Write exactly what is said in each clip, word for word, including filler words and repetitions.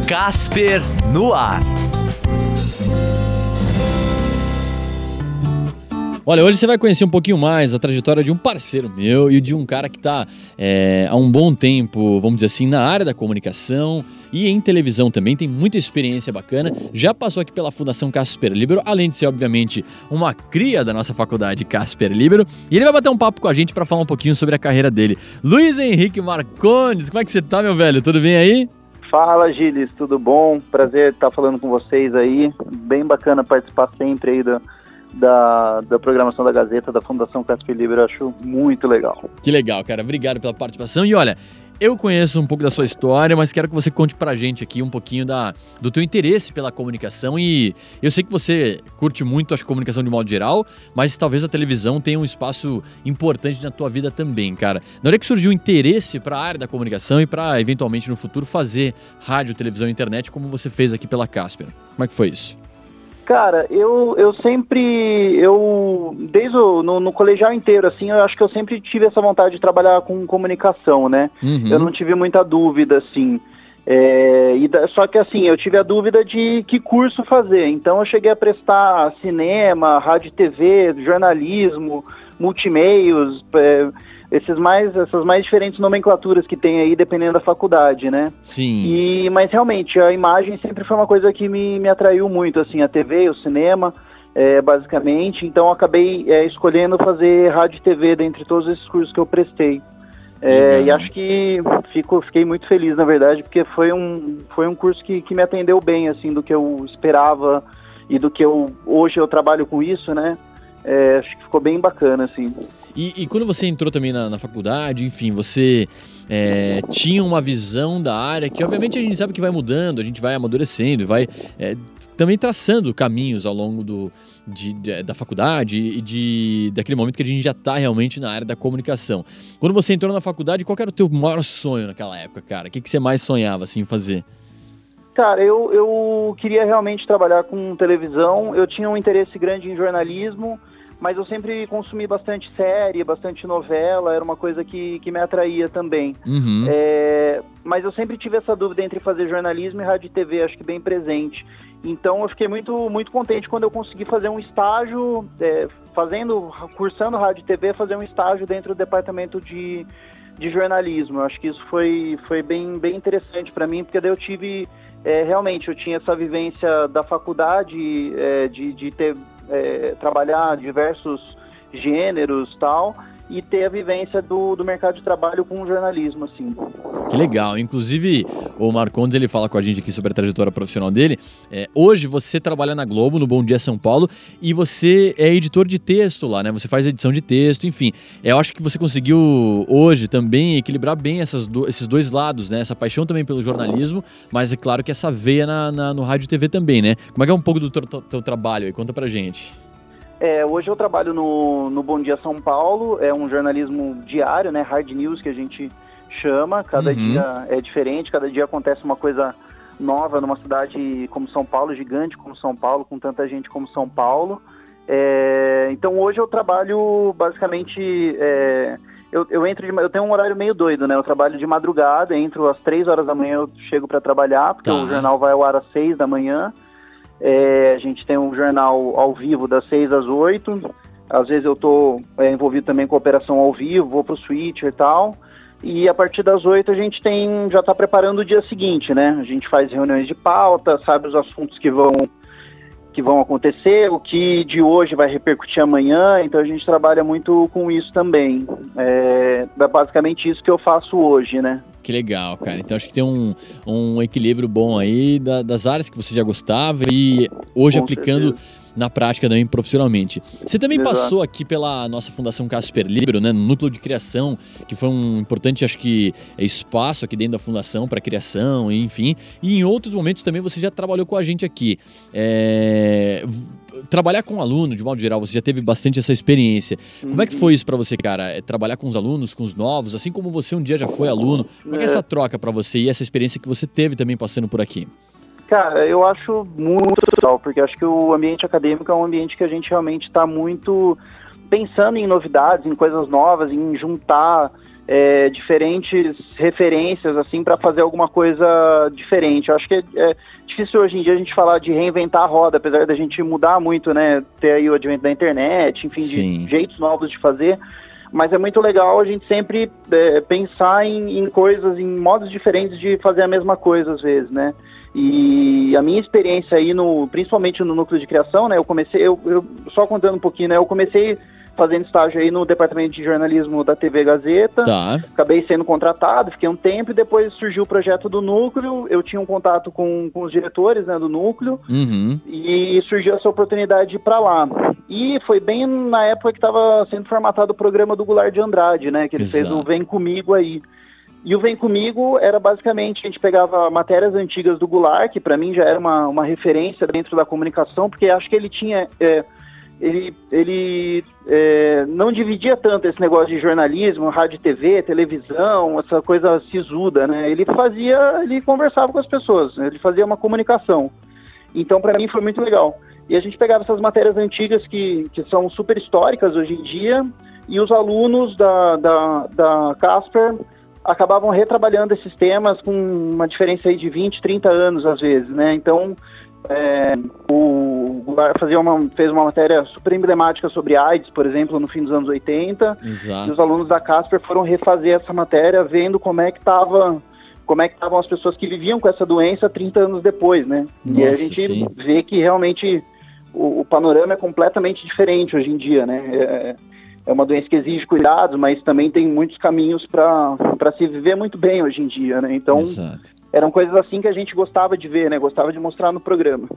Casper no ar. Olha, hoje você vai conhecer um pouquinho mais a trajetória de um parceiro meu e de um cara que está é, há um bom tempo, vamos dizer assim, na área da comunicação e em televisão também, tem muita experiência bacana, já passou aqui pela Fundação Casper Libero, além de ser, obviamente, uma cria da nossa faculdade Casper Libero, e ele vai bater um papo com a gente para falar um pouquinho sobre a carreira dele. Luiz Henrique Marcondes, como é que você tá, meu velho? Tudo bem aí? Fala, Gilles, tudo bom? Prazer estar falando com vocês aí, bem bacana participar sempre aí do... Da, da programação da Gazeta, da Fundação Casper Libero, eu acho muito legal. Que legal, cara. Obrigado pela participação. E olha, eu conheço um pouco da sua história, mas quero que você conte pra gente aqui um pouquinho da, do teu interesse pela comunicação. E eu sei que você curte muito a comunicação de modo geral, mas talvez a televisão tenha um espaço importante na tua vida também, cara. Na hora que surgiu o interesse para a área da comunicação e para, eventualmente, no futuro, fazer rádio, televisão e internet, como você fez aqui pela Casper. Como é que foi isso? Cara, eu, eu sempre, eu, desde o, no, no colegial inteiro, assim, eu acho que eu sempre tive essa vontade de trabalhar com comunicação, né? Uhum. Eu não tive muita dúvida, assim, é, e da, só que, assim, eu tive a dúvida de que curso fazer, então eu cheguei a prestar cinema, rádio e T V, jornalismo, multimeios, é, esses mais, essas mais diferentes nomenclaturas que tem aí, dependendo da faculdade, né? Sim. E, mas realmente, a imagem sempre foi uma coisa que me, me atraiu muito, assim, a T V, o cinema, é, basicamente. Então, eu acabei é, escolhendo fazer rádio e T V dentre todos esses cursos que eu prestei. É, e acho que fico, fiquei muito feliz, na verdade, porque foi um, foi um curso que, que me atendeu bem, assim, do que eu esperava e do que eu, hoje eu trabalho com isso, né? É, acho que ficou bem bacana, assim. E, e quando você entrou também na, na faculdade, enfim, você é, tinha uma visão da área que, obviamente, a gente sabe que vai mudando, a gente vai amadurecendo, vai é, também traçando caminhos ao longo do, de, de, da faculdade e de, daquele momento que a gente já está realmente na área da comunicação. Quando você entrou na faculdade, qual era o teu maior sonho naquela época, cara? O que, que você mais sonhava, assim, fazer? Cara, eu, eu queria realmente trabalhar com televisão, eu tinha um interesse grande em jornalismo, mas eu sempre consumi bastante série, bastante novela, era uma coisa que, que me atraía também. Uhum. É, mas eu sempre tive essa dúvida entre fazer jornalismo e rádio e T V, acho que bem presente. Então eu fiquei muito, muito contente quando eu consegui fazer um estágio, é, fazendo, cursando rádio e T V, fazer um estágio dentro do departamento de, de jornalismo. Eu acho que isso foi, foi bem, bem interessante para mim, porque daí eu tive, é, realmente, eu tinha essa vivência da faculdade, é, de, de ter... É, trabalhar diversos gêneros e tal, e ter a vivência do, do mercado de trabalho com o jornalismo, assim. Que legal. Inclusive, o Marcondes, ele fala com a gente aqui sobre a trajetória profissional dele. É, hoje você trabalha na Globo, no Bom Dia São Paulo, e você é editor de texto lá, né? Você faz edição de texto, enfim. Eu acho que você conseguiu hoje também equilibrar bem essas do, esses dois lados, né? Essa paixão também pelo jornalismo, mas é claro que essa veia na, na, no rádio e T V também, né? Como é que é um pouco do teu, teu trabalho aí? Conta pra gente. É, hoje eu trabalho no, no Bom Dia São Paulo, é um jornalismo diário, né? Hard news que a gente chama, cada uhum. dia é diferente, cada dia acontece uma coisa nova numa cidade como São Paulo, gigante como São Paulo, com tanta gente como São Paulo. É, então hoje eu trabalho basicamente, é, eu, eu, entro de, eu tenho um horário meio doido, né? Eu trabalho de madrugada, entro às três horas da manhã, eu chego para trabalhar, porque tá. O jornal vai ao ar às seis da manhã. É, a gente tem um jornal ao vivo das seis às oito, às vezes eu estou é, envolvido também com a operação ao vivo, vou pro switcher e tal, e a partir das oito a gente tem, já está preparando o dia seguinte, né? A gente faz reuniões de pauta, sabe os assuntos que vão, que vão acontecer, o que de hoje vai repercutir amanhã, então a gente trabalha muito com isso também. É basicamente isso que eu faço hoje, né? Que legal, cara. Então acho que tem um, um equilíbrio bom aí da, das áreas que você já gostava e hoje com aplicando certeza. Na prática também profissionalmente. Você também Exato. Passou aqui pela nossa Fundação Casper Libero, né, no núcleo de criação, que foi um importante, acho que, espaço aqui dentro da fundação para criação, enfim. E em outros momentos também você já trabalhou com a gente aqui. É... Trabalhar com aluno, de modo geral, você já teve bastante essa experiência. Uhum. Como é que foi isso pra você, cara? É trabalhar com os alunos, com os novos, assim como você um dia já foi aluno. Como é que é essa troca pra você e essa experiência que você teve também passando por aqui? Cara, eu acho muito legal, porque acho que o ambiente acadêmico é um ambiente que a gente realmente está muito pensando em novidades, em coisas novas, em juntar é, diferentes referências, assim, para fazer alguma coisa diferente. Eu acho que é, é difícil hoje em dia a gente falar de reinventar a roda, apesar da gente mudar muito, né, ter aí o advento da internet, enfim, Sim. de jeitos novos de fazer, mas é muito legal a gente sempre é, pensar em, em coisas, em modos diferentes de fazer a mesma coisa às vezes, né. E a minha experiência aí, no, principalmente no núcleo de criação, né, eu comecei, eu, eu, só contando um pouquinho, né, eu comecei fazendo estágio aí no departamento de jornalismo da T V Gazeta, Tá. acabei sendo contratado, fiquei um tempo e depois surgiu o projeto do núcleo, eu tinha um contato com, com os diretores, né, do núcleo, Uhum. e surgiu essa oportunidade de ir para lá. E foi bem na época que estava sendo formatado o programa do Goulart de Andrade, né, que ele Exato. fez o Vem Comigo aí. E o Vem Comigo era basicamente, a gente pegava matérias antigas do Goulart, que para mim já era uma, uma referência dentro da comunicação, porque acho que ele tinha... É, ele, ele é, não dividia tanto esse negócio de jornalismo, rádio e T V, televisão, essa coisa sisuda, né? Ele fazia, ele conversava com as pessoas, ele fazia uma comunicação. Então, para mim, foi muito legal. E a gente pegava essas matérias antigas que, que são super históricas hoje em dia, e os alunos da, da, da Casper acabavam retrabalhando esses temas com uma diferença aí de vinte, trinta anos, às vezes, né? Então, é, o Goulart fazia uma, fez uma matéria super emblemática sobre AIDS, por exemplo, no fim dos anos oitenta. Exato. E os alunos da Casper foram refazer essa matéria, vendo como é que estava, como é que estavam as pessoas que viviam com essa doença trinta anos depois, né? Nossa, e a gente sim. vê que realmente o, o panorama é completamente diferente hoje em dia, né? É, é uma doença que exige cuidados, mas também tem muitos caminhos para se viver muito bem hoje em dia, né? Então, Exato. eram coisas assim que a gente gostava de ver, né? Gostava de mostrar no programa.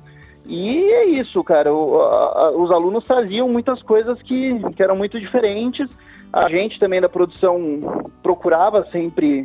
E é isso, cara. O, a, os alunos traziam muitas coisas que, que eram muito diferentes. A gente também da produção procurava sempre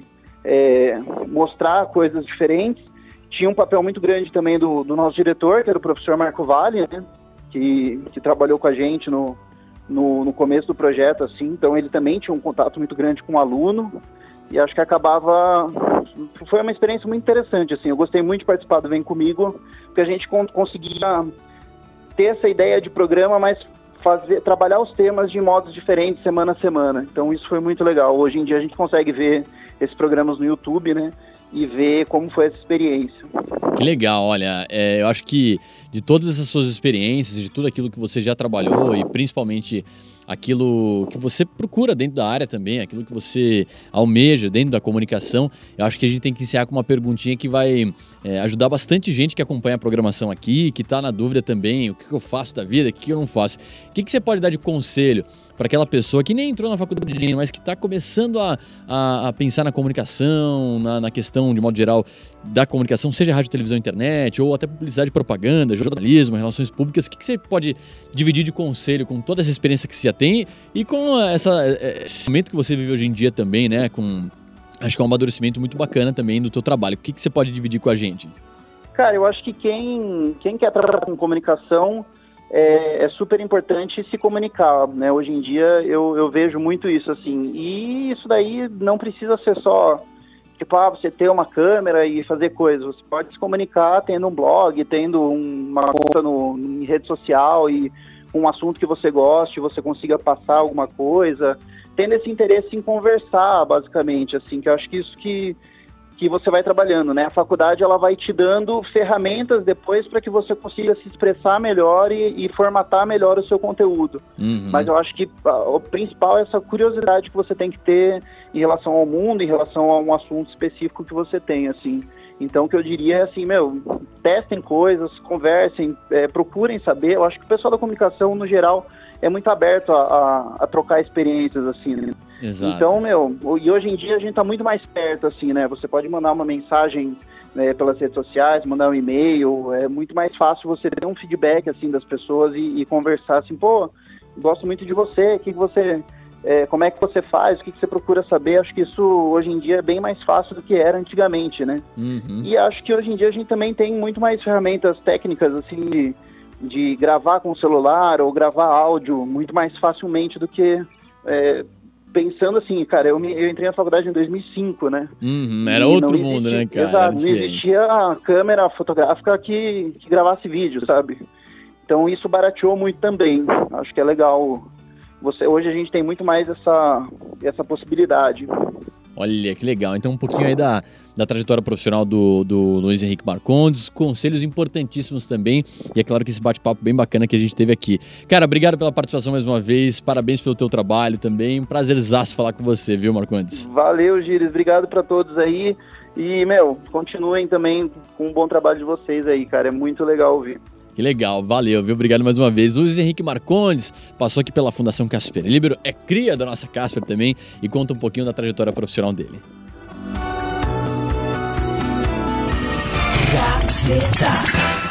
é, mostrar coisas diferentes. Tinha um papel muito grande também do, do nosso diretor, que era o professor Marco Vale, né? Que, que trabalhou com a gente no, no, no começo do projeto, assim. Então ele também tinha um contato muito grande com o aluno. E acho que acabava... Foi uma experiência muito interessante, assim. Eu gostei muito de participar do Vem Comigo, porque a gente con- conseguia ter essa ideia de programa, mas fazer, trabalhar os temas de modos diferentes semana a semana. Então isso foi muito legal. Hoje em dia a gente consegue ver esses programas no YouTube, né? E ver como foi essa experiência. Que legal, olha, é, eu acho que de todas essas suas experiências, de tudo aquilo que você já trabalhou e principalmente aquilo que você procura dentro da área também, aquilo que você almeja dentro da comunicação, eu acho que a gente tem que iniciar com uma perguntinha que vai é, ajudar bastante gente que acompanha a programação aqui, que está na dúvida também, o que eu faço da vida, o que eu não faço. O que, que você pode dar de conselho para aquela pessoa que nem entrou na faculdade, mas que está começando a, a, a pensar na comunicação, na, na questão, de modo geral, da comunicação, seja rádio, televisão, internet, ou até publicidade, propaganda, jornalismo, relações públicas. O que, que você pode dividir de conselho com toda essa experiência que você já tem e com essa, esse momento que você vive hoje em dia também, né? Com, acho que é um amadurecimento muito bacana também do teu trabalho. O que, que você pode dividir com a gente? Cara, eu acho que quem, quem quer trabalhar com comunicação é, é super importante se comunicar, né? Hoje em dia eu, eu vejo muito isso, assim. E isso daí não precisa ser só, tipo, ah, você ter uma câmera e fazer coisas. Você pode se comunicar tendo um blog, tendo uma conta no, em rede social e um assunto que você goste, você consiga passar alguma coisa, tendo esse interesse em conversar, basicamente, assim, que eu acho que isso que, que você vai trabalhando, né? A faculdade, ela vai te dando ferramentas depois para que você consiga se expressar melhor e, e formatar melhor o seu conteúdo. Uhum. Mas eu acho que a, o principal é essa curiosidade que você tem que ter em relação ao mundo, em relação a um assunto específico que você tem, assim. Então, o que eu diria é assim, meu, testem coisas, conversem, é, procurem saber. Eu acho que o pessoal da comunicação, no geral, é muito aberto a, a, a trocar experiências, assim, né? Exato. Então, meu, e hoje em dia a gente tá muito mais perto, assim, né? Você pode mandar uma mensagem, né, pelas redes sociais, mandar um e-mail, é muito mais fácil você ter um feedback, assim, das pessoas e, e conversar, assim, pô, gosto muito de você, o que, que você... É, como é que você faz, o que, que você procura saber. Acho que isso hoje em dia é bem mais fácil do que era antigamente, né? Uhum. E acho que hoje em dia a gente também tem muito mais ferramentas técnicas, assim, de, de gravar com o celular ou gravar áudio muito mais facilmente do que... É, pensando assim, cara, eu, me, eu entrei na faculdade em dois mil e cinco, né? Uhum, era outro existia, mundo, né, cara? Exato, não existia câmera fotográfica que, que gravasse vídeo, sabe? Então isso barateou muito também. Acho que é legal você, hoje a gente tem muito mais essa, essa possibilidade. Olha, que legal. Então um pouquinho aí da, da trajetória profissional do, do Luiz Henrique Marcondes, conselhos importantíssimos também, e é claro que esse bate-papo bem bacana que a gente teve aqui. Cara, obrigado pela participação mais uma vez, parabéns pelo teu trabalho também, um prazerzaço falar com você, viu, Marcondes? Valeu, Gires, obrigado para todos aí, e, meu, continuem também com um bom trabalho de vocês aí, cara, é muito legal ouvir. Que legal, valeu, viu? Obrigado mais uma vez. Luiz Henrique Marcondes passou aqui pela Fundação Casper Libero, é cria da nossa Casper também e conta um pouquinho da trajetória profissional dele. Gazeta.